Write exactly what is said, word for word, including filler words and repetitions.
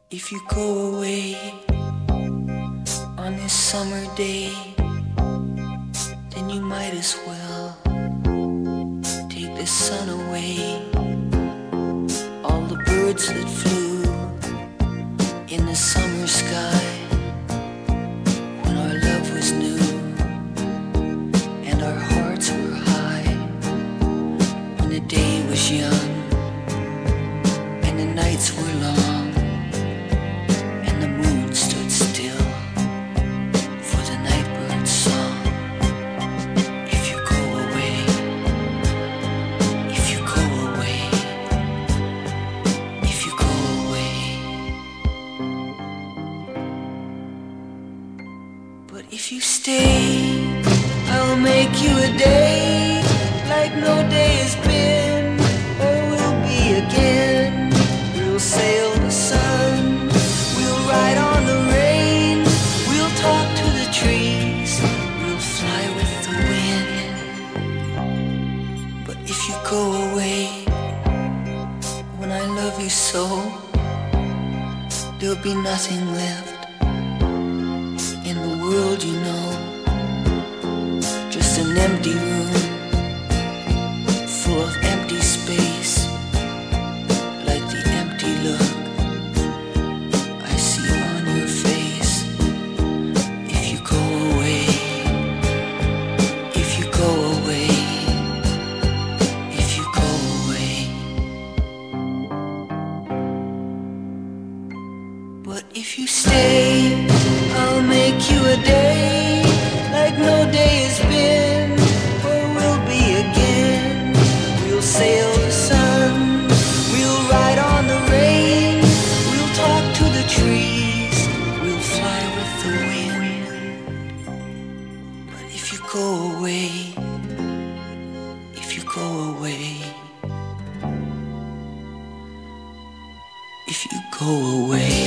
If you go away on this summer day, then you might as well take the sun away. All the birds that flew in the summer sky when our love was new and our hearts were high, when the day was young and the nights were long and the moon stood still for the nightbird's song. If you go away, if you go away, if you go away. But if you stay, I'll make you a day like no day has been or will be again. We'll sail the sun, we'll ride on the rain, we'll talk to the trees, we'll fly with the wind. But if you go away when I love you so, there'll be nothing left in the world, you know. Just an empty room full of empty space, like the empty look I see on your face. If you go away, if you go away, if you go away. But if you stay, I'll make you a day like no day has been or will be again. We'll sail the sun, we'll ride on the rain, we'll talk to the trees, we'll fly with the wind. But if you go away, if you go away, if you go away.